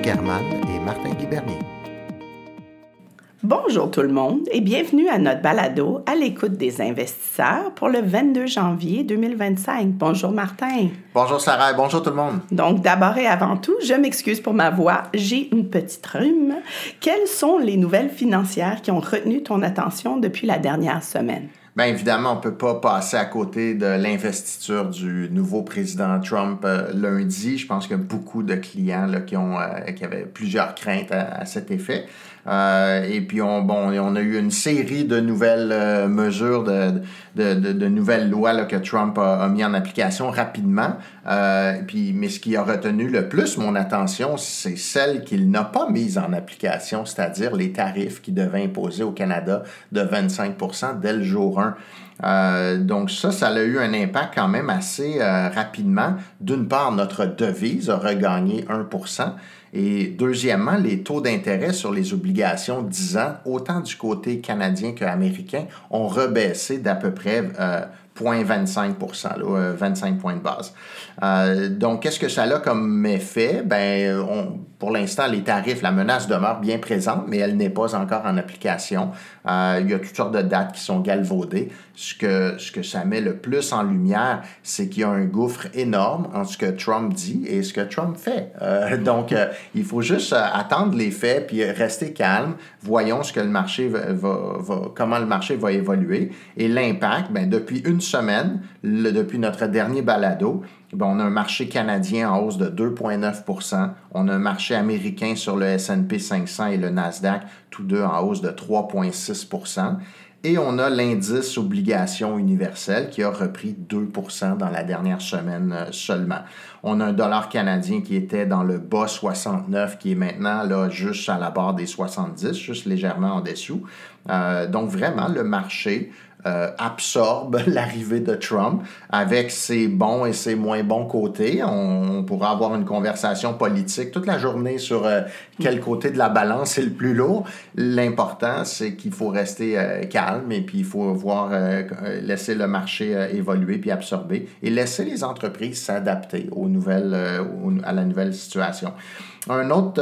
German et Martin Guibernier. Bonjour tout le monde et bienvenue à notre balado à l'écoute des investisseurs pour le 22 janvier 2025. Bonjour Martin. Bonjour Sarah et bonjour tout le monde. Donc d'abord et avant tout, je m'excuse pour ma voix, j'ai une petite rhume. Quelles sont les nouvelles financières qui ont retenu ton attention depuis la dernière semaine? Bien évidemment, on ne peut pas passer à côté de l'investiture du nouveau président Trump lundi. Je pense qu'il y a beaucoup de clients là, qui avaient plusieurs craintes à cet effet. Et puis, on a eu une série de nouvelles mesures, de nouvelles lois là, que Trump a mis en application rapidement. Mais ce qui a retenu le plus mon attention, c'est celle qu'il n'a pas mise en application, c'est-à-dire les tarifs qu'il devait imposer au Canada de 25% dès le jour 1. Donc ça a eu un impact quand même assez rapidement. D'une part, notre devise a regagné 1%. Et deuxièmement, les taux d'intérêt sur les obligations 10 ans, autant du côté canadien qu'américain, ont rebaissé d'à peu près 0,25%, 25 points de base. Donc, qu'est-ce que ça a comme effet? Pour l'instant, les tarifs, la menace demeure bien présente, mais elle n'est pas encore en application. Il y a toutes sortes de dates qui sont galvaudées. Ce que ça met le plus en lumière, c'est qu'il y a un gouffre énorme entre ce que Trump dit et ce que Trump fait. Donc, il faut juste attendre les faits puis rester calme. Voyons ce que le marché comment le marché va évoluer. Et l'impact, depuis une semaine, depuis notre dernier balado, on a un marché canadien en hausse de 2,9%. On a un marché américain sur le S&P 500 et le Nasdaq, tous deux en hausse de 3,6%. Et on a l'indice obligation universelle qui a repris 2% dans la dernière semaine seulement. On a un dollar canadien qui était dans le bas 69, qui est maintenant là, juste à la barre des 70, juste légèrement en dessous. Donc vraiment, le marché absorbe l'arrivée de Trump avec ses bons et ses moins bons côtés. On pourra avoir une conversation politique toute la journée sur quel côté de la balance est le plus lourd. L'important, c'est qu'il faut rester calme et puis il faut laisser le marché évoluer puis absorber et laisser les entreprises s'adapter à la nouvelle situation. Un autre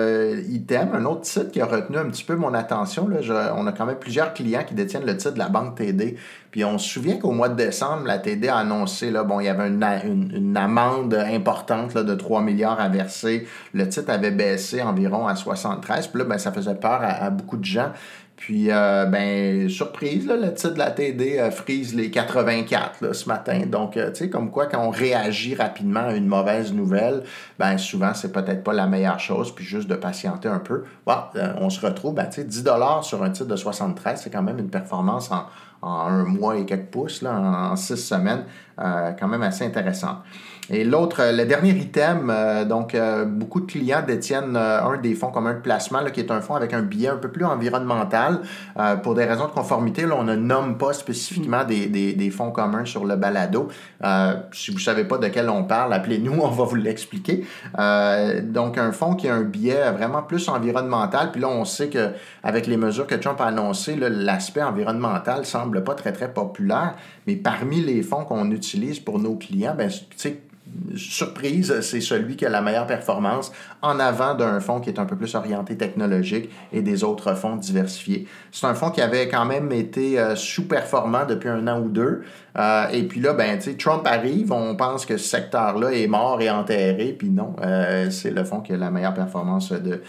un autre titre qui a retenu un petit peu mon attention, là, on a quand même plusieurs clients qui détiennent le titre de la banque TD. Puis on se souvient qu'au mois de décembre, la TD a annoncé, il y avait une amende importante là, de 3 milliards à verser. Le titre avait baissé environ à 73. Puis là, ça faisait peur à beaucoup de gens. Puis, surprise, là, le titre de la TD frise les 84 là, ce matin. Donc, tu sais, comme quoi, quand on réagit rapidement à une mauvaise nouvelle, souvent, c'est peut-être pas la meilleure chose, puis juste de patienter un peu. On se retrouve, tu sais, 10 $ sur un titre de 73, c'est quand même une performance en un mois et quelques pouces, là, en 6 semaines, quand même assez intéressante. Et le dernier item, beaucoup de clients détiennent un des fonds communs de placement, là, qui est un fonds avec un biais un peu plus environnemental. Pour des raisons de conformité, là, on ne nomme pas spécifiquement des fonds communs sur le balado. Si vous ne savez pas de quel on parle, appelez-nous, on va vous l'expliquer. Donc, un fonds qui a un biais vraiment plus environnemental. Puis là, on sait qu'avec les mesures que Trump a annoncées, là, l'aspect environnemental semble pas très, très populaire. Mais parmi les fonds qu'on utilise pour nos clients, tu sais, surprise, c'est celui qui a la meilleure performance en avant d'un fonds qui est un peu plus orienté technologique et des autres fonds diversifiés. C'est un fonds qui avait quand même été sous-performant depuis 1 an ou 2. Et puis là, Trump arrive, on pense que ce secteur-là est mort et enterré, puis non, c'est le fonds qui a la meilleure performance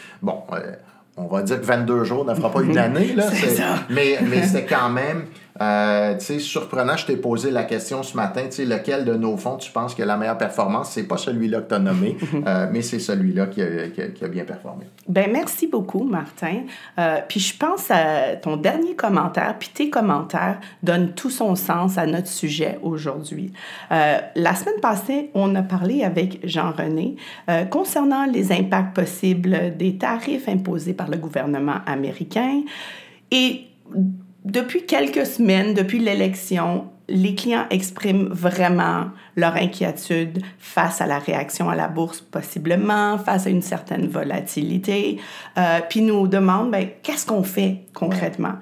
on va dire que 22 jours ne fera pas une année, là. C'est ça. Mais c'est quand même surprenant. Je t'ai posé la question ce matin, lequel de nos fonds tu penses que la meilleure performance? C'est pas celui-là que tu as nommé, mais c'est celui-là qui a bien performé. Merci beaucoup, Martin. Puis je pense à ton dernier commentaire, puis tes commentaires donnent tout son sens à notre sujet aujourd'hui. La semaine passée, on a parlé avec Jean-René concernant les impacts possibles des tarifs imposés par le gouvernement américain. Et depuis quelques semaines, depuis l'élection, les clients expriment vraiment leur inquiétude face à la réaction à la bourse, possiblement, face à une certaine volatilité, puis nous demandent, qu'est-ce qu'on fait concrètement?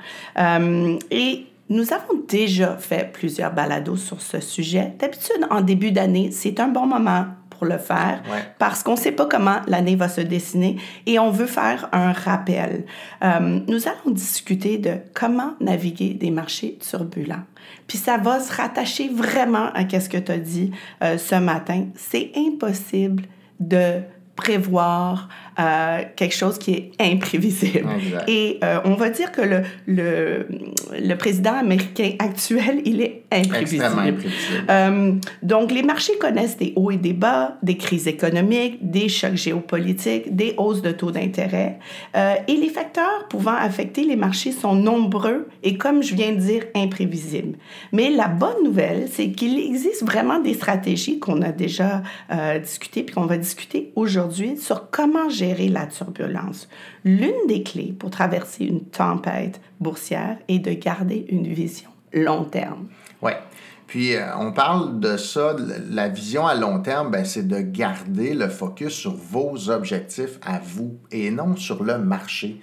Et nous avons déjà fait plusieurs balados sur ce sujet. D'habitude, en début d'année, c'est un bon moment pour pour le faire Ouais. parce qu'on ne sait pas comment l'année va se dessiner et on veut faire un rappel. Nous allons discuter de comment naviguer des marchés turbulents. Puis ça va se rattacher vraiment à ce que tu as dit ce matin. C'est impossible de prévoir quelque chose qui est imprévisible. Exact. Et on va dire que le président américain actuel, il est imprévisible. Extrêmement imprévisible. Donc, les marchés connaissent des hauts et des bas, des crises économiques, des chocs géopolitiques, des hausses de taux d'intérêt. Et les facteurs pouvant affecter les marchés sont nombreux et, comme je viens de dire, imprévisibles. Mais la bonne nouvelle, c'est qu'il existe vraiment des stratégies qu'on a déjà discutées puis qu'on va discuter aujourd'hui sur comment gérer la turbulence. L'une des clés pour traverser une tempête boursière est de garder une vision long terme. Oui. Puis, on parle de ça, la vision à long terme, ben, c'est de garder le focus sur vos objectifs à vous et non sur le marché.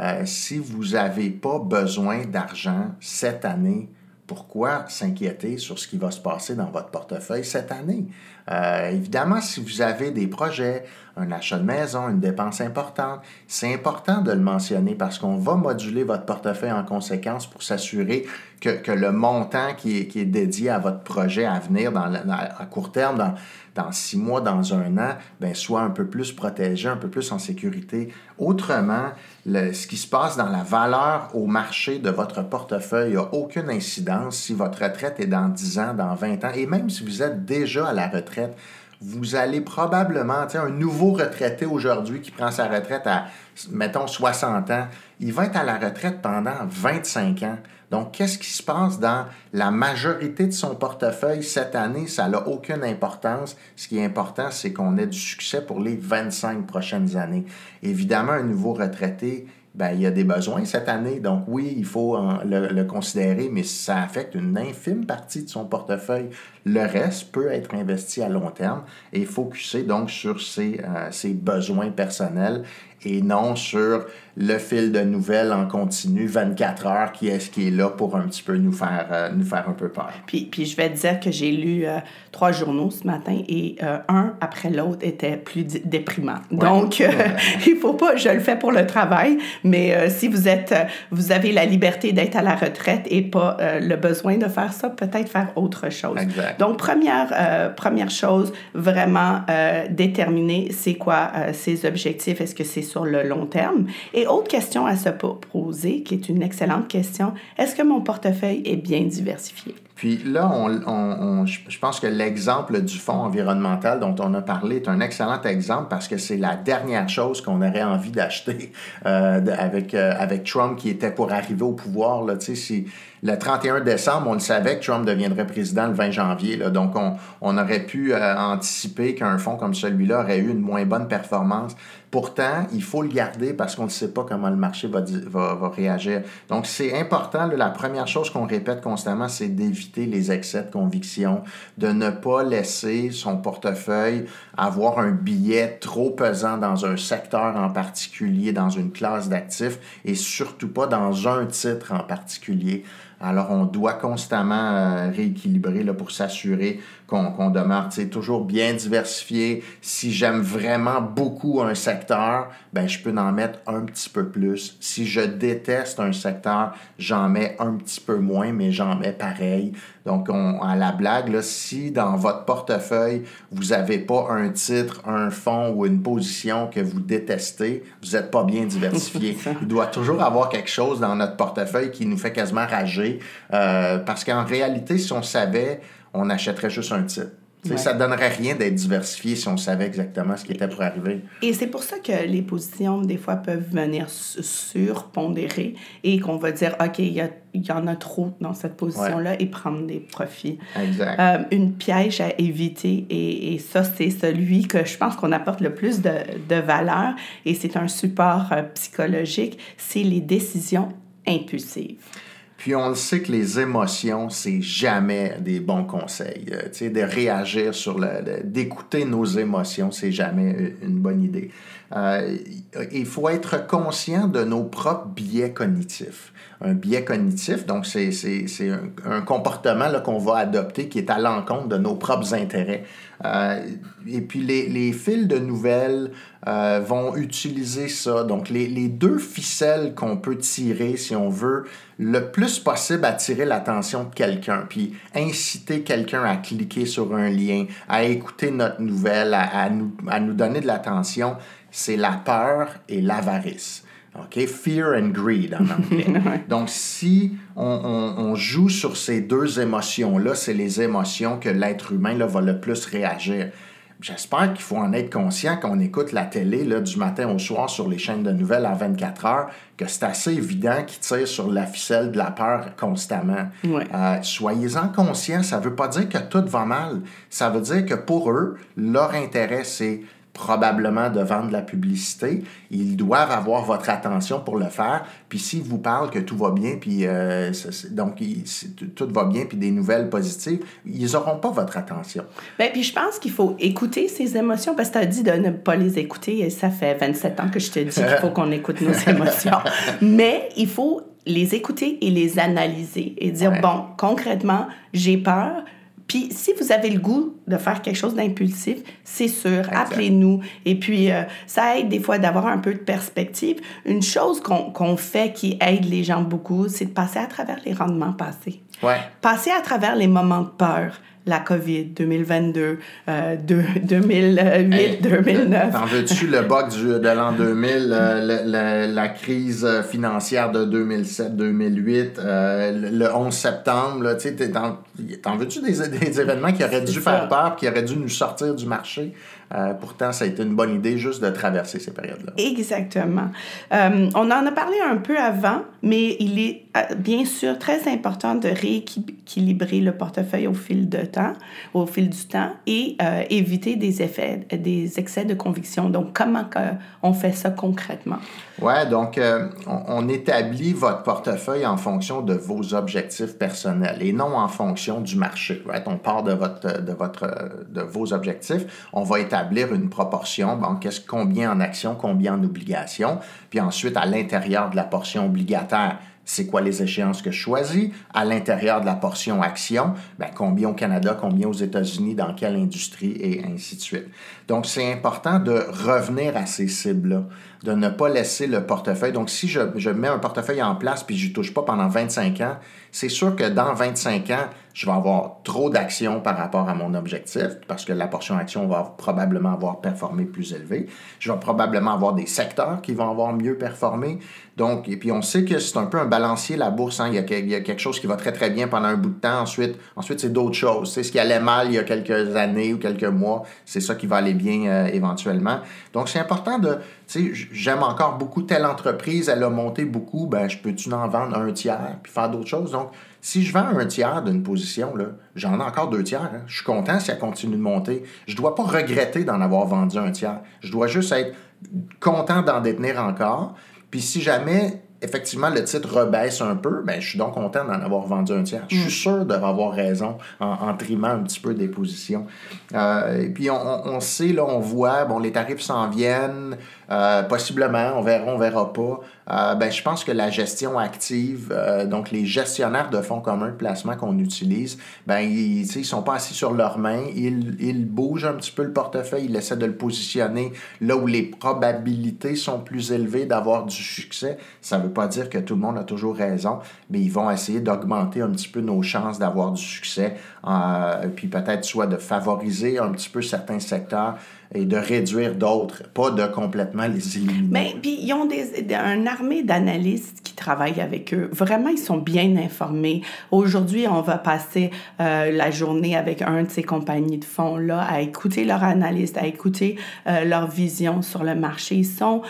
Si vous n'avez pas besoin d'argent cette année, pourquoi s'inquiéter sur ce qui va se passer dans votre portefeuille cette année? Évidemment, si vous avez des projets, un achat de maison, une dépense importante, c'est important de le mentionner parce qu'on va moduler votre portefeuille en conséquence pour s'assurer que le montant qui est dédié à votre projet à venir à court terme, dans 6 mois, dans 1 an, ben, soit un peu plus protégé, un peu plus en sécurité. Autrement, ce qui se passe dans la valeur au marché de votre portefeuille n'a aucune incidence si votre retraite est dans 10 ans, dans 20 ans, et même si vous êtes déjà à la retraite, vous allez probablement, un nouveau retraité aujourd'hui qui prend sa retraite à, mettons, 60 ans, il va être à la retraite pendant 25 ans. Donc, qu'est-ce qui se passe dans la majorité de son portefeuille cette année? Ça n'a aucune importance. Ce qui est important, c'est qu'on ait du succès pour les 25 prochaines années. Évidemment, un nouveau retraité, ben, il y a des besoins cette année. Donc, oui, il faut le considérer, mais ça affecte une infime partie de son portefeuille. Le reste peut être investi à long terme et focuser donc sur ses besoins personnels et non sur le fil de nouvelles en continu 24 heures qui est là pour un petit peu nous faire un peu peur. Puis je vais te dire que j'ai lu 3 journaux ce matin et un après l'autre était plus déprimant. Ouais. Donc, il faut pas, je le fais pour le travail, mais si vous avez la liberté d'être à la retraite et pas le besoin de faire ça, peut-être faire autre chose. Exact. Donc, première chose, vraiment déterminer c'est quoi ses objectifs, est-ce que c'est sur le long terme? Et autre question à se poser, qui est une excellente question, est-ce que mon portefeuille est bien diversifié? Puis là, je pense que l'exemple du fonds environnemental dont on a parlé est un excellent exemple parce que c'est la dernière chose qu'on aurait envie d'acheter avec Trump qui était pour arriver au pouvoir. Là, si le 31 décembre, on le savait que Trump deviendrait président le 20 janvier. Là, donc, on aurait pu anticiper qu'un fonds comme celui-là aurait eu une moins bonne performance. Pourtant, il faut le garder parce qu'on ne sait pas comment le marché va réagir. Donc, c'est important. Là, la première chose qu'on répète constamment, c'est d'éviter les excès de conviction, de ne pas laisser son portefeuille avoir un billet trop pesant dans un secteur en particulier, dans une classe d'actifs et surtout pas dans un titre en particulier. Alors, on doit constamment rééquilibrer là, pour s'assurer qu'on demeure toujours bien diversifié. Si j'aime vraiment beaucoup un secteur, ben, je peux en mettre un petit peu plus. Si je déteste un secteur, j'en mets un petit peu moins, mais j'en mets pareil. Donc, à la blague, là, si dans votre portefeuille, vous n'avez pas un titre, un fonds ou une position que vous détestez, vous n'êtes pas bien diversifié. Il doit toujours avoir quelque chose dans notre portefeuille qui nous fait quasiment rager. Parce qu'en réalité, si on savait, on achèterait juste un titre. Ouais. Ça ne donnerait rien d'être diversifié si on savait exactement ce qui était pour arriver. Et c'est pour ça que les positions, des fois, peuvent venir surpondérer et qu'on va dire, OK, il y en a trop dans cette position-là et prendre des profits. Exact. Une piège à éviter, et ça, c'est celui que je pense qu'on apporte le plus de valeur, et c'est un support psychologique, c'est les décisions impulsives. Puis on le sait que les émotions, c'est jamais des bons conseils. Tu sais, de réagir d'écouter nos émotions, c'est jamais une bonne idée. Il faut être conscient de nos propres biais cognitifs. Un biais cognitif, donc c'est un comportement là, qu'on va adopter qui est à l'encontre de nos propres intérêts. Et puis les fils de nouvelles vont utiliser ça. Donc les deux ficelles qu'on peut tirer, si on veut, le plus possible attirer l'attention de quelqu'un, puis inciter quelqu'un à cliquer sur un lien, à écouter notre nouvelle, à nous donner de l'attention, c'est la peur et l'avarice. OK? Fear and greed en anglais. Donc, si on joue sur ces deux émotions-là, c'est les émotions que l'être humain là, va le plus réagir. J'espère qu'il faut en être conscient quand on écoute la télé là, du matin au soir sur les chaînes de nouvelles à 24 heures, que c'est assez évident qu'ils tirent sur la ficelle de la peur constamment. Ouais. Soyez-en conscients, ça ne veut pas dire que tout va mal. Ça veut dire que pour eux, leur intérêt, c'est probablement de vendre de la publicité. Ils doivent avoir votre attention pour le faire. Puis s'ils vous parlent que tout va bien, puis tout va bien, puis des nouvelles positives, ils n'auront pas votre attention. Bien, puis je pense qu'il faut écouter ces émotions, parce que tu as dit de ne pas les écouter, et ça fait 27 ans que je te dis qu'il faut qu'on écoute nos émotions. Mais il faut les écouter et les analyser et dire, bon, concrètement, j'ai peur. Puis, si vous avez le goût de faire quelque chose d'impulsif, c'est sûr, appelez-nous. Et puis, ça aide des fois d'avoir un peu de perspective. Une chose qu'on fait qui aide les gens beaucoup, c'est de passer à travers les rendements passés. Ouais. Passer à travers les moments de peur. La COVID, 2022, 2008, 2009. T'en veux-tu le bug de l'an 2000, la crise financière de 2007-2008, le 11 septembre, là, tu sais, t'en veux-tu des événements qui auraient dû faire peur, qui auraient dû nous sortir du marché? Pourtant, ça a été une bonne idée juste de traverser ces périodes-là. Exactement. On en a parlé un peu avant, mais il est bien sûr très important de rééquilibrer le portefeuille au fil du temps et éviter des excès de conviction. Donc, comment on fait ça concrètement? Oui, donc on établit votre portefeuille en fonction de vos objectifs personnels et non en fonction du marché. Right? On part de vos objectifs. On va établir une proportion. Bon, combien en actions, combien en obligations. Puis ensuite, à l'intérieur de la portion obligataire, c'est quoi les échéances que je choisis? À l'intérieur de la portion action, combien au Canada, combien aux États-Unis, dans quelle industrie, et ainsi de suite. Donc, c'est important de revenir à ces cibles-là, de ne pas laisser le portefeuille. Donc, si je mets un portefeuille en place puis je n'y touche pas pendant 25 ans, c'est sûr que dans 25 ans, je vais avoir trop d'actions par rapport à mon objectif parce que la portion action va probablement avoir performé plus élevé. Je vais probablement avoir des secteurs qui vont avoir mieux performé. Donc, et puis on sait que c'est un peu un balancier, la bourse. Hein? Il y a quelque chose qui va très, très bien pendant un bout de temps. Ensuite c'est d'autres choses. C'est ce qui allait mal il y a quelques années ou quelques mois. C'est ça qui va aller bien éventuellement. Donc, c'est important de... Tu sais, j'aime encore beaucoup telle entreprise, elle a monté beaucoup, je peux-tu en vendre un tiers puis faire d'autres choses? Donc, si je vends un tiers d'une position, là, j'en ai encore 2 tiers. Hein. Je suis content si elle continue de monter. Je ne dois pas regretter d'en avoir vendu un tiers. Je dois juste être content d'en détenir encore. Puis si jamais, effectivement, le titre rebaisse un peu, je suis donc content d'en avoir vendu un tiers. Je suis sûr d'avoir raison en trimant un petit peu des positions. Et puis on sait, là, on voit, les tarifs s'en viennent, possiblement, on verra pas. Je pense que la gestion active, donc les gestionnaires de fonds communs de placement qu'on utilise, ils sont pas assis sur leurs mains, ils bougent un petit peu le portefeuille, ils essaient de le positionner là où les probabilités sont plus élevées d'avoir du succès. Ça veut pas dire que tout le monde a toujours raison, mais ils vont essayer d'augmenter un petit peu nos chances d'avoir du succès, puis peut-être soit de favoriser un petit peu certains secteurs et de réduire d'autres, pas de complètement les éliminer. Puis ils ont une armée d'analystes qui travaillent avec eux. Vraiment, ils sont bien informés. Aujourd'hui, on va passer la journée avec un de ces compagnies de fonds-là à écouter leurs analystes, à écouter leur vision sur le marché. Ils sont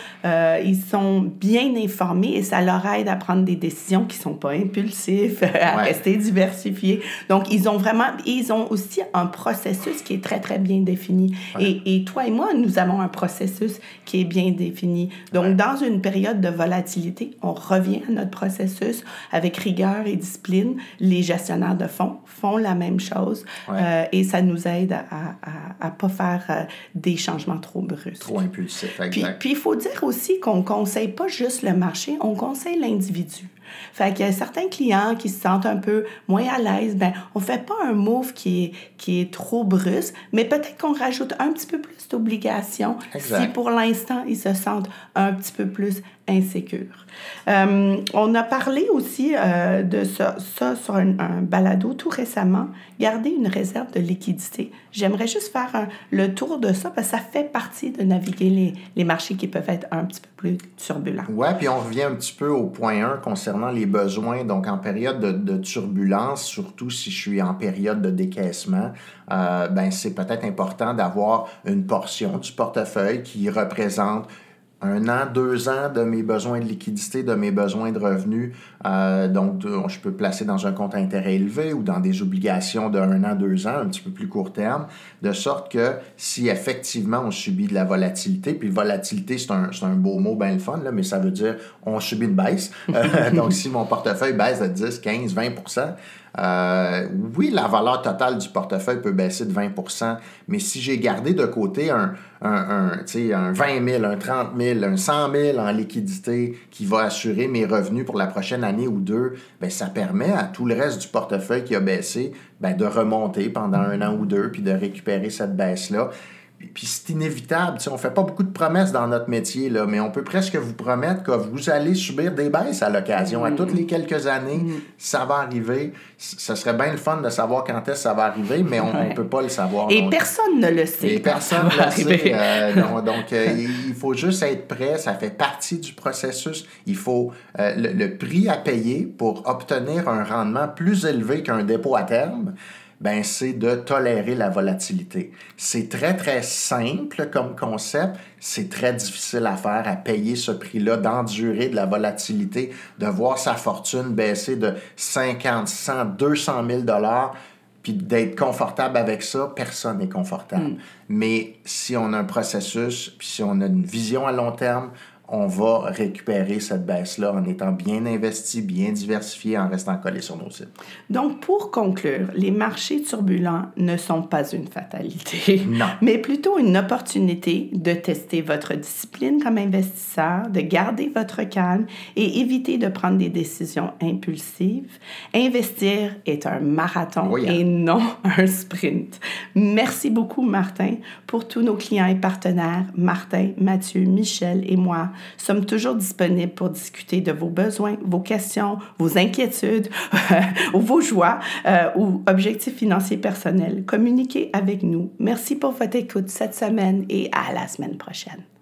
bien informés et ça leur aide à prendre des décisions qui ne sont pas impulsives, à rester diversifiés. Donc, ils ont aussi un processus qui est très, très bien défini. Ouais. Et toi et moi, nous avons un processus qui est bien défini. Donc, dans une période de volatilité, on revient à notre processus avec rigueur et discipline. Les gestionnaires de fonds font la même chose et ça nous aide à pas faire des changements trop brusques. Trop impulsifs, exact. Puis il faut dire aussi qu'on ne conseille pas juste le marché, on conseille l'individu. Fait qu'il y a certains clients qui se sentent un peu moins à l'aise, ben on fait pas un move qui est trop brusque, mais peut-être qu'on rajoute un petit peu plus d'obligations si pour l'instant ils se sentent un petit peu plus insécures. On a parlé aussi de ça sur un balado tout récemment, garder une réserve de liquidité. J'aimerais juste faire le tour de ça parce que ça fait partie de naviguer les marchés qui peuvent être un petit peu plus turbulents. Oui, puis on revient un petit peu au point 1 concernant les besoins. Donc, en période de turbulence, surtout si je suis en période de décaissement, c'est peut-être important d'avoir une portion du portefeuille qui représente 1 an, 2 ans de mes besoins de liquidité, de mes besoins de revenus. Donc, je peux placer dans un compte à intérêt élevé ou dans des obligations de 1 an, 2 ans, un petit peu plus court terme, de sorte que si effectivement on subit de la volatilité, puis volatilité, c'est un beau mot, bien le fun, là, mais ça veut dire on subit une baisse. Donc, si mon portefeuille baisse de 10, 15, 20%, oui, la valeur totale du portefeuille peut baisser de 20%, mais si j'ai gardé de côté un 20 000, un 30 000, un 100 000 en liquidité qui va assurer mes revenus pour la prochaine année ou 2, bien, ça permet à tout le reste du portefeuille qui a baissé de remonter pendant 1 an ou 2 puis de récupérer cette baisse-là. Puis c'est inévitable. On ne fait pas beaucoup de promesses dans notre métier, là, mais on peut presque vous promettre que vous allez subir des baisses à l'occasion. À toutes les quelques années, ça va arriver. Ce serait bien le fun de savoir quand est-ce que ça va arriver, mais on ne peut pas le savoir. Et personne ne le sait. Et personne ne le sait. Donc, il faut juste être prêt. Ça fait partie du processus. Il faut le prix à payer pour obtenir un rendement plus élevé qu'un dépôt à terme. C'est de tolérer la volatilité. C'est très, très simple comme concept. C'est très difficile à faire, à payer ce prix-là, d'endurer de la volatilité, de voir sa fortune baisser de 50, 100, 200 000 $, puis d'être confortable avec ça. Personne n'est confortable. Mais si on a un processus, puis si on a une vision à long terme, on va récupérer cette baisse-là en étant bien investi, bien diversifié, en restant collé sur nos cibles. Donc, pour conclure, les marchés turbulents ne sont pas une fatalité, non, mais plutôt une opportunité de tester votre discipline comme investisseur, de garder votre calme et éviter de prendre des décisions impulsives. Investir est un marathon et non un sprint. Merci beaucoup, Martin. Pour tous nos clients et partenaires, Martin, Mathieu, Michel et moi sommes toujours disponibles pour discuter de vos besoins, vos questions, vos inquiétudes, ou vos joies ou objectifs financiers personnels. Communiquez avec nous. Merci pour votre écoute cette semaine et à la semaine prochaine.